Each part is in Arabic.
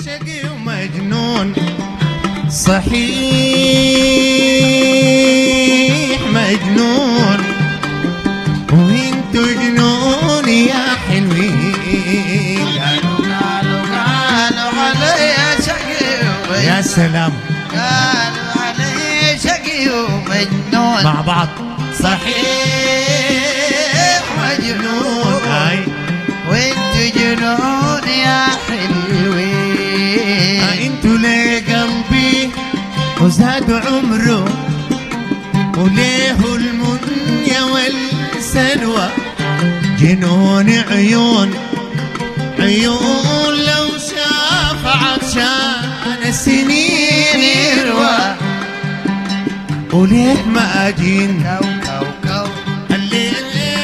شقي ومجنون صحيح مجنون وانتو جنون يا حلوين. قالوا علي شقي ومجنون. يا سلام. قالوا علي شقي ومجنون مع بعض. صحيح مجنون وانتو جنون يا حلوين. انتو ليه قلبي وزاد عمره وليه المنية والسلوى جنون عيون عيون لو شاف عطشان السنين يروى وليه ما اجين كو الليل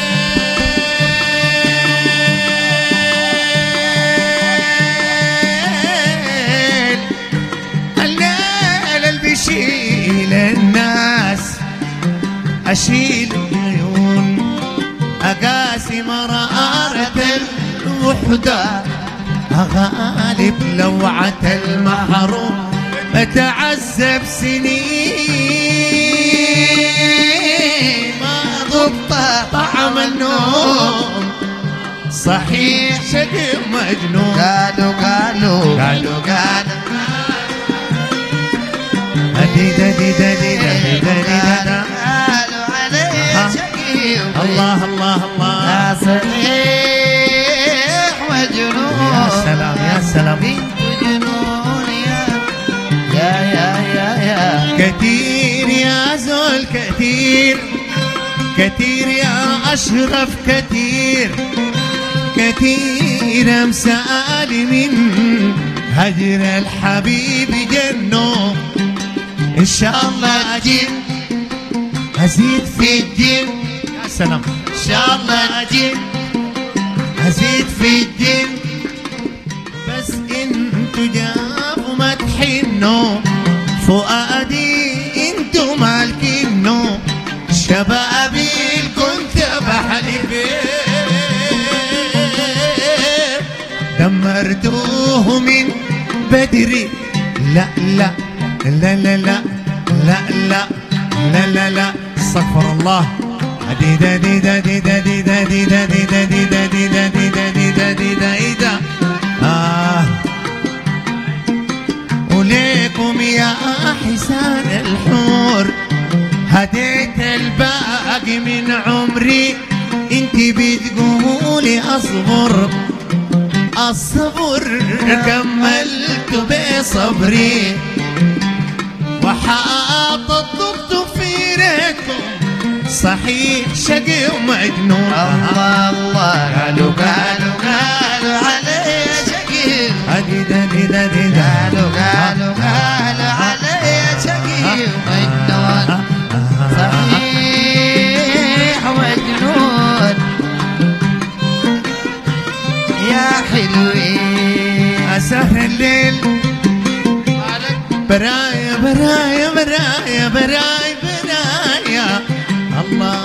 اللي بيشيل الناس اشيل عيون اقاسي مرارة الوحدة اغالب لوعة المحروم اتعذب سنين ما ضبط طعم النوم صحيح شقي مجنون. قالوا قالوا علي شقي الله الله الله يا صحيح مجنون. يا سلام يا سلام. انتو جنون يا كثير يا زول كثير كثير يا أشرف كثير كثير أمثال من هجر الحبيب جنو إن شاء الله أجيب أزيد في الدين. يا سلام. إن شاء الله أجيب أزيد في الدين بس انتو جابوا ما تحنوا فؤادي انتو مالكينو شبابي كنت بحلف دمرتوه من بدري. لا لا لا لا لا لا لا لا لا لا استغفر الله. ديدا ديدا ديدا ديدا ديدا ديدا ديدا ديدا ديدا ديدا ديدا ديدا وليكم يا حسان الحور هديت الباقي من عمري انتي بتقولي اصبر الصبر كملت بصبري وحاط الضبط في ريكم صحيح شقي ومجنون. الله الله قالوا علي شقي. قالوا علي شقي ومجنون صحيح مجنون يا حلوين. أسهر الليل برايا برايا برايا برايا برايا الله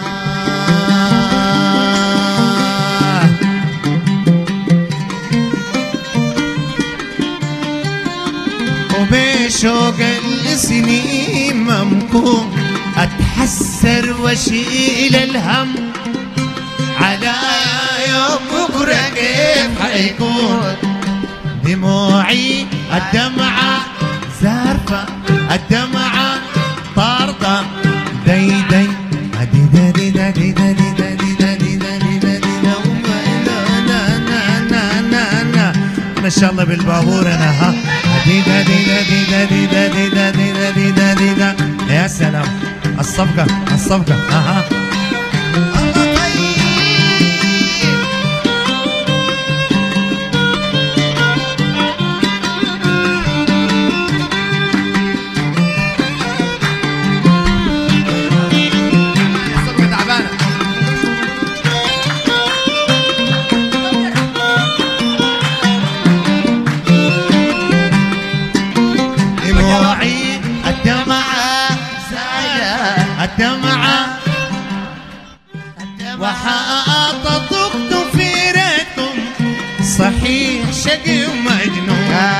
وبشوق السنين ممكون اتحسر واشيل الهم على يوم بكره كيف حيكون دموعي الدمعة زارفة الدمعة طاردة دي دي دي دي دي دي دي ما شاء الله بالبابور انا ها ديدا ديدا ديدا ديدا ديدا ديدا ديدا ديدا. يا سلام. الصفقة الصفقة ها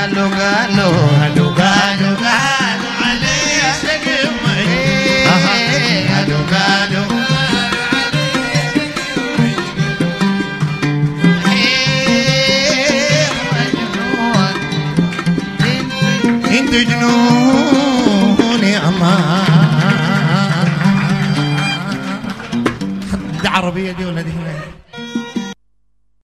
قالوا قالوا قالوا قالوا قالوا علي شقي قالوا قالوا انت جنون يا امان. حد عربيه دي ولا دي هنا؟